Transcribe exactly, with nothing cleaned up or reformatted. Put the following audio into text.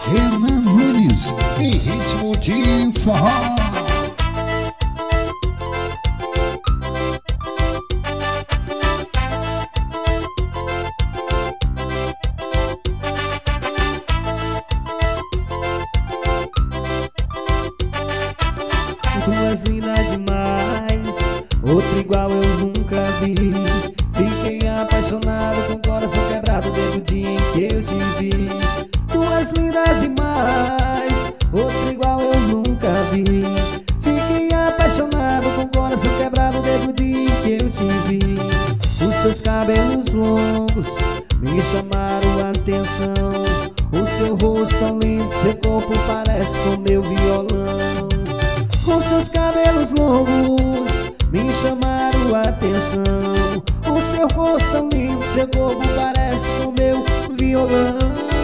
Renan Nunes, em ritmo de forró. Tu és linda demais, outra igual eu nunca vi. Fiquei apaixonado com o coração quebrado desde o dia em que eu te vi. Tu és linda demais, outra igual eu nunca vi. Fiquei apaixonado com o coração quebrado desde o dia em que eu te vi. Os seus cabelos longos me chamaram a atenção. O seu rosto tão lindo, seu corpo parece com meu violão. Com seus cabelos longos me chamaram a atenção. O seu rosto tão lindo, seu corpo parece com meu violão.